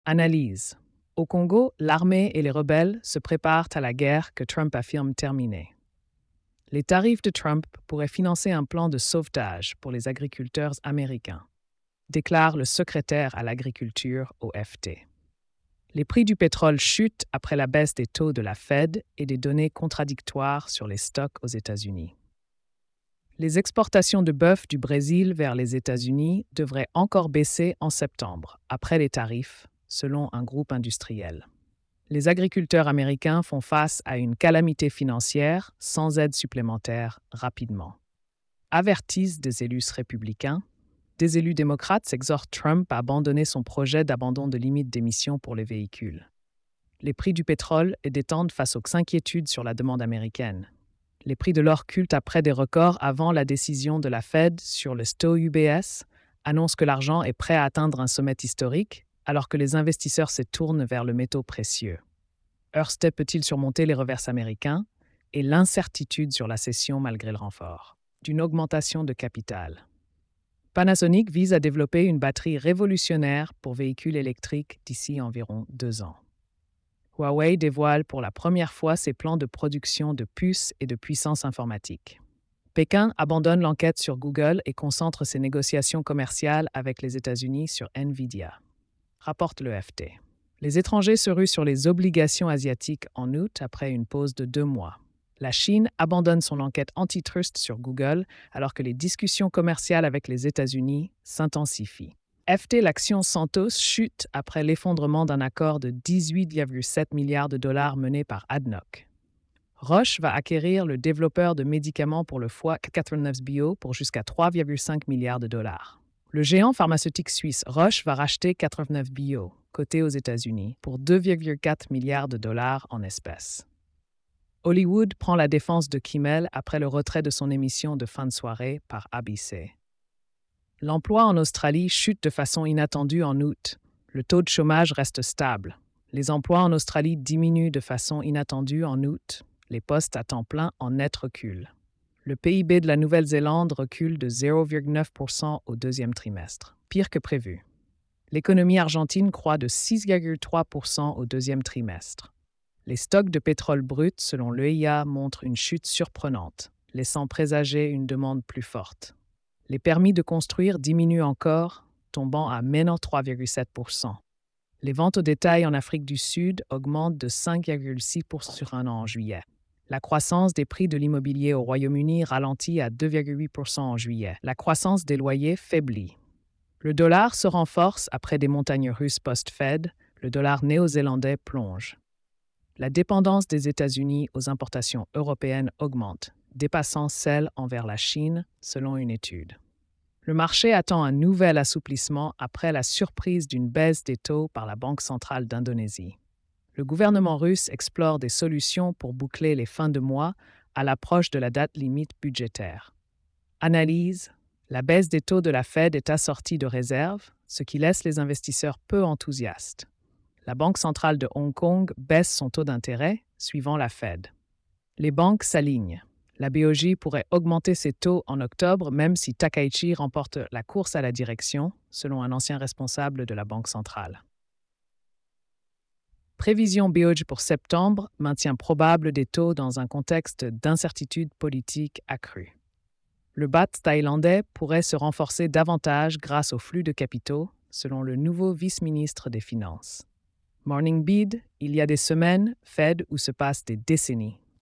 Analyse. Au Congo, l'armée et les rebelles se préparent à la guerre que Trump affirme terminée. Les tarifs de Trump pourraient financer un plan de sauvetage pour les agriculteurs américains, déclare le secrétaire à l'agriculture au FT. Les prix du pétrole chutent après la baisse des taux de la Fed et des données contradictoires sur les stocks aux États-Unis. Les exportations de bœuf du Brésil vers les États-Unis devraient encore baisser en septembre, après les tarifs, selon un groupe industriel. Les agriculteurs américains font face à une calamité financière sans aide supplémentaire rapidement. Avertissent des élus républicains. Des élus démocrates s'exhortent Trump à abandonner son projet d'abandon de limite d'émissions pour les véhicules. Les prix du pétrole détendent face aux inquiétudes sur la demande américaine. Les prix de l'or culent après des records avant la décision de la Fed sur le taux UBS, annonce que l'argent est prêt à atteindre un sommet historique, alors que les investisseurs se tournent vers le métaux précieux. Ørsted peut-il surmonter les revers américains et l'incertitude sur la cession malgré le renfort d'une augmentation de capital? Panasonic vise à développer une batterie révolutionnaire pour véhicules électriques d'ici environ 2 ans. Huawei dévoile pour la première fois ses plans de production de puces et de puissance informatique. Pékin abandonne l'enquête sur Google et concentre ses négociations commerciales avec les États-Unis sur Nvidia, rapporte le FT. Les étrangers se ruent sur les obligations asiatiques en août après une pause de 2 mois. La Chine abandonne son enquête antitrust sur Google alors que les discussions commerciales avec les États-Unis s'intensifient. FT, l'action Santos chute après l'effondrement d'un accord de 18,7 milliards de dollars mené par ADNOC. Roche va acquérir le développeur de médicaments pour le foie 89 Bio pour jusqu'à 3,5 milliards de dollars. Le géant pharmaceutique suisse Roche va racheter 89 Bio, coté aux États-Unis, pour 2,4 milliards de dollars en espèces. Hollywood prend la défense de Kimmel après le retrait de son émission de fin de soirée par ABC. L'emploi en Australie chute de façon inattendue en août. Le taux de chômage reste stable. Les emplois en Australie diminuent de façon inattendue en août. Les postes à temps plein en net recul. Le PIB de la Nouvelle-Zélande recule de 0,9% au deuxième trimestre, pire que prévu. L'économie argentine croît de 6,3% au deuxième trimestre. Les stocks de pétrole brut, selon l'EIA, montrent une chute surprenante, laissant présager une demande plus forte. Les permis de construire diminuent encore, tombant à maintenant 3,7%. Les ventes au détail en Afrique du Sud augmentent de 5,6% sur un an en juillet. La croissance des prix de l'immobilier au Royaume-Uni ralentit à 2,8% en juillet. La croissance des loyers faiblit. Le dollar se renforce après des montagnes russes post-Fed. Le dollar néo-zélandais plonge. La dépendance des États-Unis aux importations européennes augmente, dépassant celle envers la Chine, selon une étude. Le marché attend un nouvel assouplissement après la surprise d'une baisse des taux par la Banque centrale d'Indonésie. Le gouvernement russe explore des solutions pour boucler les fins de mois à l'approche de la date limite budgétaire. Analyse. La baisse des taux de la Fed est assortie de réserves, ce qui laisse les investisseurs peu enthousiastes. La Banque centrale de Hong Kong baisse son taux d'intérêt, suivant la Fed. Les banques s'alignent. La BOJ pourrait augmenter ses taux en octobre, même si Takaichi remporte la course à la direction, selon un ancien responsable de la Banque centrale. Prévision BOJ pour septembre, maintien probable des taux dans un contexte d'incertitude politique accrue. Le baht thaïlandais pourrait se renforcer davantage grâce au flux de capitaux, selon le nouveau vice-ministre des Finances. Morning Bid, il y a des semaines, Fed où se passent des décennies.